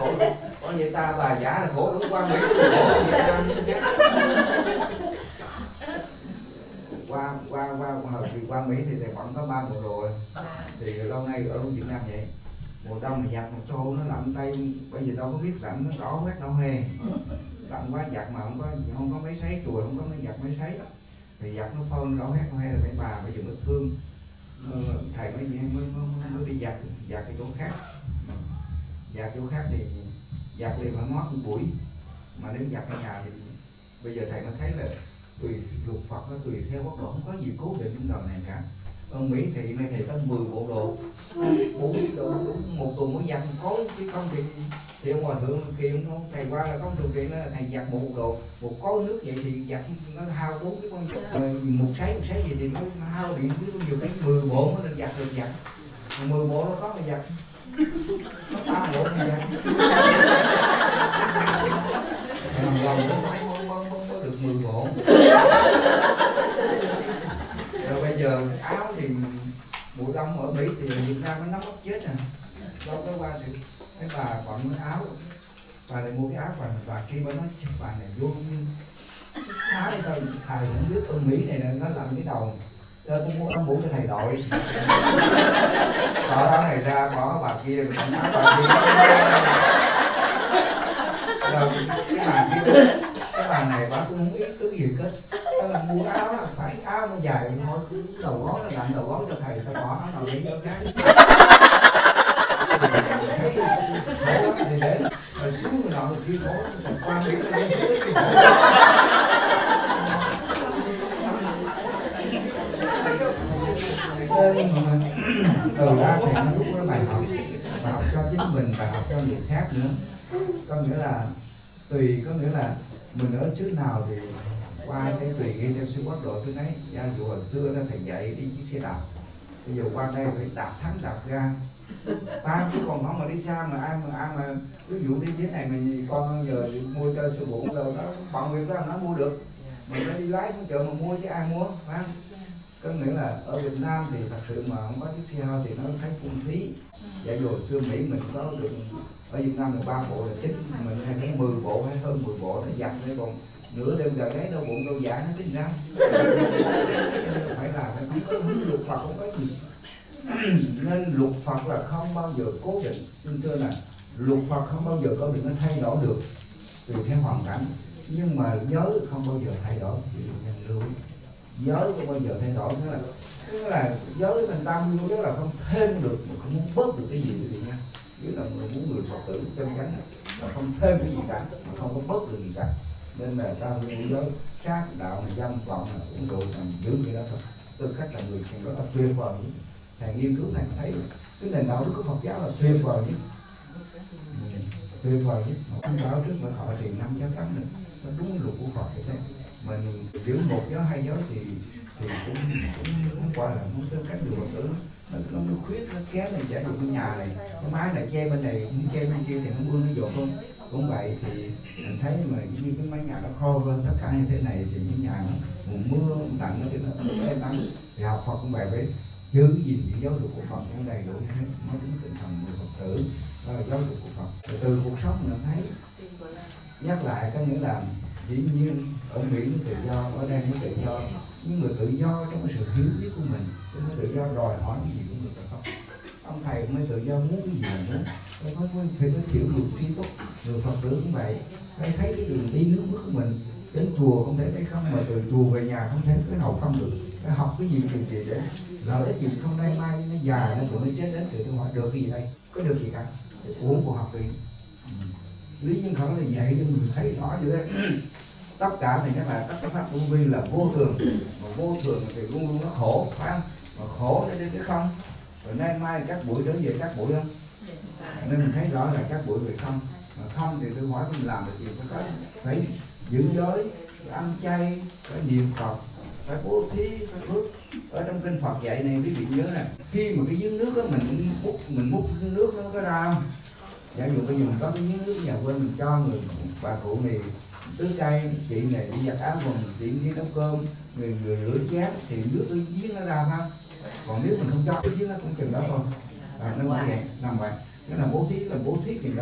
Có vậy ta bà giả là khổ lắm, qua Mỹ khổ Việt Nam qua Mỹ thì thầy vẫn có 3 bộ đồ. Thì lâu nay ở Việt Nam vậy, mùa đông thì giặt một xô nó lạnh tay, bây giờ đâu có biết lạnh, nó đỏ quét đỏ hoe, lạnh quá giặt mà không có máy sấy, chùa không có máy giặt máy sấy, thì giặt nó phơi nó đỏ quét đỏ hoe là mấy bà bây giờ mới thương. Thầy mới đi giặt cái chỗ khác, giặt chỗ khác thì giặt liền phải mót một buổi, mà nếu giặt ở nhà thì bây giờ thầy mới thấy là tùy luật Phật, nó tùy theo góc độ, không có gì cố định trong đời này cả. Ở Mỹ thì hiện nay thầy có 10 bộ đồ, 4 đồ đúng một tuần mới giặt có chứ không thì ông hòa thượng kiện không, thầy qua là có một điều kiện đó là thầy giặt một đồ, một cối nước vậy thì giặt nó hao tốn cái con một sấy gì thì nó hao điện biết bao nhiêu, cái 10 bộ nó được giặt 10 bộ nó có mà giặt, nó 3 bộ mà giặt làm lòng mới được 10 bộ. Rồi bây giờ áo thì mùa đông ở Mỹ thì Việt Nam nó nóng ốc chết nè, đâu có qua thì cái bà bận áo, bà lại mua cái áo và khi bà nói bà này vô áo thôi, thầy không biết ở Mỹ này nó làm cái đầu tôi mua áo mũ cho thầy đội, bỏ áo này ra bỏ bà kia rồi áo bà kia, rồi cái bà này bà cũng không ý tứ gì hết, đó là mua áo là phải áo nó dài thôi, đầu gối nó lạnh đầu gối cho thầy, ta bỏ áo nào để cho cái thấy khổ lắm thì để rồi xuống người nọ người kia khổ, qua Mỹ nó lên xuống cái khổ. Từ ra thầy nó rút cái bài học cho chính mình, bài học cho người khác nữa. Có nghĩa là mình ở xứ nào thì qua cái tùy ghi theo sự quốc độ xứ ấy. Giả dụ hồi xưa đó thầy dạy đi chiếc xe đạp, bây giờ qua đây phải đạp thắng đạp ga, ta chứ còn không mà đi xa mà ai mà ví dụ đi chuyến này mình con giờ mua cho sư phụ đâu đó bằng việc đó nó mua được, mình phải đi lái xuống chợ mà mua chứ ai mua, phải không? Có nghĩa là ở Việt Nam thì thật sự mà không có chiếc xe hơi thì nó thấy phung phí. Giả dụ xưa Mỹ mình có được ở Việt Nam là 3 bộ là tính, mình hay có 10 bộ hay hơn 10 bộ để giặt, để còn nửa đêm gà gáy đau bụng đau dạ nó tính ra. Phải là phải có luật Phật, không có gì. Nên luật Phật là không bao giờ cố định. Xin thưa là luật Phật không bao giờ cố định, nó thay đổi được tùy theo hoàn cảnh. Nhưng mà giới không bao giờ thay đổi, thì nhân lưu ý. Giới không bao giờ thay đổi, tức là giới mình tam nguyên giới là không thêm được mà không muốn bớt được cái gì quý vị nha. Chứ là muốn người Phật tử chân chánh là không thêm cái gì cả mà không có bớt được gì cả. Nên là tam nguyên giới sát đạo này, dâm vọng là uống rượu là giữ cái đó thôi. Tư cách là người trong đó là tuyệt vời nhất. Thầy nghiên cứu thầy thấy cái nền đạo đức của Phật giáo là tuyệt vời nhất, tuyệt vời nhất. Ông báo trước mà thọ trì 5 giáo cấm này, nó đúng luật của Phật như thế. Mình giữ một giáo hai giáo thì cũng qua là muốn tư cách người Phật tử, nó khuyết nó kém này. Giả dụ cái nhà này cái mái này che bên này không che bên kia thì nó mưa nó dột hơn. Cũng vậy thì mình thấy mà như cái mái nhà nó khô hơn tất cả như thế này thì những nhà nó mùa mưa lạnh nó thì nó êm ấm. Thì học Phật cũng vậy, với giữ gìn cái giáo dục của Phật nó đầy đủ như thế, nó đúng tinh thần người Phật tử, đó là giáo dục của Phật. Từ cuộc sống mình thấy nhắc lại có nghĩa là dĩ nhiên ở Mỹ nó tự do, ở đây nó tự do, nhưng mà tự do trong cái sự hiểu biết của mình, nó tự do đòi hỏi cái gì của người ta không. Ông thầy cũng mới tự do muốn cái gì là muốn, phải có thiểu dục tri túc. Người Phật tử cũng vậy, phải thấy cái đường đi nước bước của mình. Đến chùa không thể thấy không, mà từ chùa về nhà không thể cái nào không được. Phải học cái gì để lợi ích gì không, đây mai nó già nó cũng nó chết đến từ tôi hỏi được cái gì đây, có được gì cả, uống của học đi. Lý Nhân Khởi là dạy cho mình thấy rõ như thế. Tất cả thì chắc là tất cả pháp vô vi là vô thường, mà vô thường thì luôn luôn nó khổ, phải không? Mà khổ nó đến cái không. Rồi nay mai các buổi trở về các buổi không? Nên mình thấy rõ là các buổi về không. Mà không thì tôi hỏi mình làm được gì? Phải giữ giới, phải ăn chay, phải niệm Phật, phải bố thí, phải phước. Ở trong kinh Phật dạy này quý vị nhớ nè, khi mà cái giếng nước đó mình múc cái nước nó có ra không? Giả dụ bây giờ mình có cái giếng nước nhà quê, mình cho người bà cụ này tưới cây, chị này đi giặt áo quần, chị đi nấu cơm, người rửa chén thì nước cái giếng nó ra ha. Còn nếu mình không cho cái giếng nó cũng chừng đó thôi. Nó vậy, nằm vậy. Cái là bố thí chừng đó.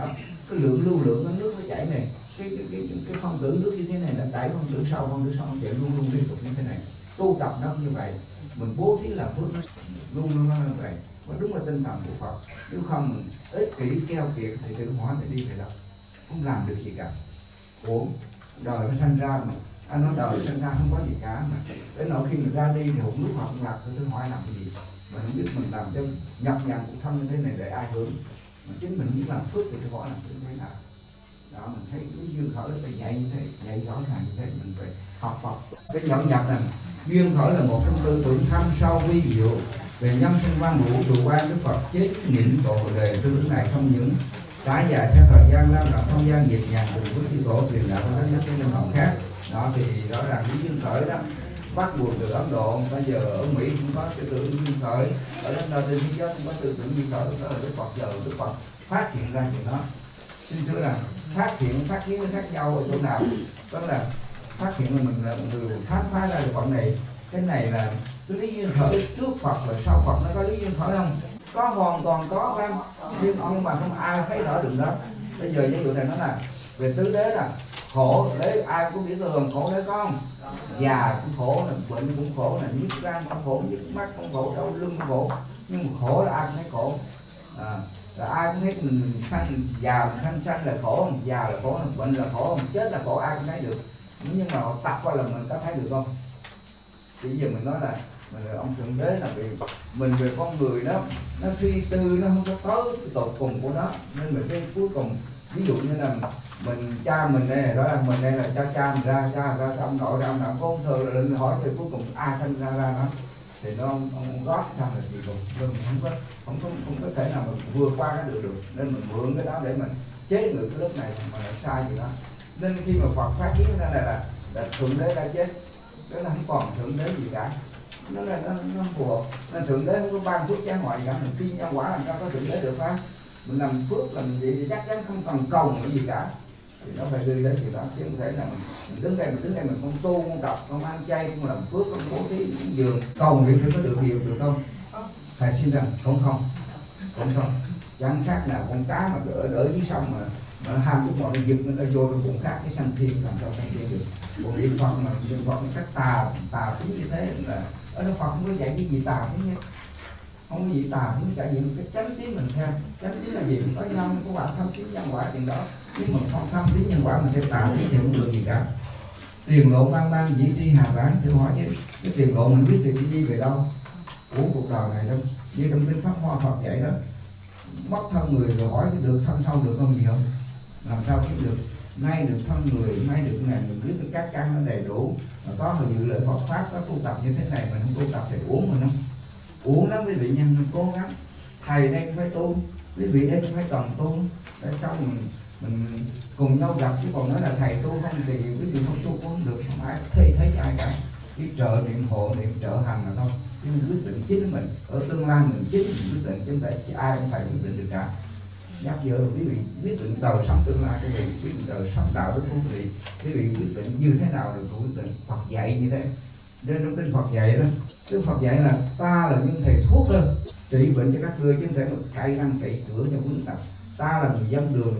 cái lưu lượng của nước nó chảy này, cái phân tử nước như thế này là đẩy phân tử sau nó chạy luôn liên tục như thế này. Tu tập nó như vậy, mình bố thí làm phước nó luôn nó như vậy. Và đúng là tinh thần của Phật. Nếu không mình ích kỷ keo kiệt thì tự hỏi để đi về đâu, không làm được gì cả. Uổng đời nó sanh ra mà anh nói đời sanh ra không có gì cả, mà đến nỗi khi mình ra đi thì hụt nước Phật không lạc, tôi hỏi làm cái gì. Mình không biết mình làm cho nhập nhằn cuộc thân như thế này để ai hưởng, mà chính mình biết làm phước thì tôi hỏi làm như thế nào. Đó, mình thấy cái duyên khởi phải dạy như thế, dạy rõ ràng như thế, mình phải học Phật. Cái nhẫn nhập này, duyên khởi là một trong tư tưởng thâm sâu vi diệu về nhân sinh quan vũ trụ quan. Đức Phật chế nhịn bộ đề tư tưởng này không những trải dài theo thời gian lao động không gian nhịp nhàng từng bước chư tổ truyền đạo của các nước cái dân tộc khác. Đó thì rõ ràng cái duyên khởi đó bắt buộc từ Ấn Độ, bây giờ ở Mỹ cũng có tư tưởng duyên khởi, ở đất nơi trên thế giới cũng có tư tưởng duyên khởi. Đó là Đức Phật giờ Đức Phật phát hiện ra chuyện đó. Xin thưa là phát kiến nó khác nhau ở chỗ nào? Đó là phát hiện là mình là một người khám phá ra được bọn này. Cái này là cái lý duyên khởi trước Phật và sau Phật nó có lý duyên khởi không? Có, hoàn toàn có phải không? Nhưng mà không ai thấy rõ được đó. Bây giờ ví dụ thầy nói là về tứ đế là khổ đấy, ai cũng biết được khổ đấy có không? Già cũng khổ, là bệnh cũng khổ, là nhức răng cũng khổ, nhức mắt cũng khổ, đau lưng cũng khổ. Nhưng mà khổ là ai cũng thấy khổ. Là ai cũng thấy mình sanh già, mình sanh là khổ không? Già là khổ không? Bệnh là khổ không? Chết là khổ, ai cũng thấy được. Nhưng mà họ tập qua là mình có thấy được không? Thì giờ mình nói là ông Thượng Đế là vì mình về con người đó, nó suy tư, nó không có tới cái tột cùng của nó, nên mình cái cuối cùng ví dụ như là mình cha mình đây này, đó là mình đây là cha mình ra, cha ra ông nội ra, ông nội có ông thơ là lên hỏi thì cuối cùng ai sanh ra nó thì nó ông gót xong là gì rồi, nên mình không có thể nào mình vượt qua cái được, nên mình mượn cái đó để mình chế ngự cái lớp này mà lại sai gì đó. Nên khi mà Phật phát kiến ra là Thượng Đế đã chết, đó là không còn Thượng Đế gì cả, nó không phù hợp. Nên Thượng Đế không có ban phước trả ngoại cả, mình tin nhân quả làm sao có Thượng Đế được phải? Mình làm phước làm gì thì chắc chắn không cần cầu cái gì cả, thì nó phải đi đến chuyện đó, chứ không thể là mình đứng đây mình không tu không đọc không ăn chay không làm phước không bố thí cũng dường cầu thì có được điều được không? Thầy xin rằng không chẳng khác nào con cá mà ở dưới sông mà ham cái bọn nó giật nó vô trong bụng khác cái sanh thiên, làm sao sanh thiên được? Còn niệm Phật mà niệm Phật cách tà tính như thế là ở đó Phật không có dạy cái gì tà tính nhé, không có gì tà tính cả gì, cái chánh tín mình theo. Chánh tín là gì? Mình có nhân có quả, thâm tín nhân quả chuyện đó. Nếu mình không thâm tín nhân quả mình theo tà tín thì không được gì cả. Tiền lộ mang dĩ tri hà bán, thử hỏi chứ cái tiền lộ mình biết thì đi về đâu của cuộc đời này đâu? Như trong kinh Pháp Hoa Phật dạy đó, mất thân người rồi hỏi cái được thân sau được không gì không? Làm sao biết được? Nay được thân người, nay được này, mình biết các căn nó đầy đủ, mà có hồi dự lễ Phật pháp, có tu tập như thế này mình không tu tập thì uống mình không? Uống lắm quý vị nha, mình cố gắng. Thầy đây cũng phải tu, quý vị đây cũng phải cần tu, để xong mình cùng nhau gặp, chứ còn nói là thầy tu không thì quý vị không tu cũng không được, không ai thấy cho ai cả. Chỉ trợ niệm hộ niệm trợ hành là thôi, chứ mình quyết định chính mình ở tương lai mình chính mình quyết định, chứ không phải ai cũng phải quyết định được cả. Nhắc nhở quý vị quyết định đời sống tương lai, quý vị quyết định đời sống đạo đức của quý vị quyết định như thế nào được quyết định. Phật dạy như thế, nên trong kinh Phật dạy đó, Đức Phật dạy là ta là những thầy thuốc thôi, trị bệnh cho các ngươi chứ không thể mà cậy răng cậy cửa cho quý vị. Ta là người dân đường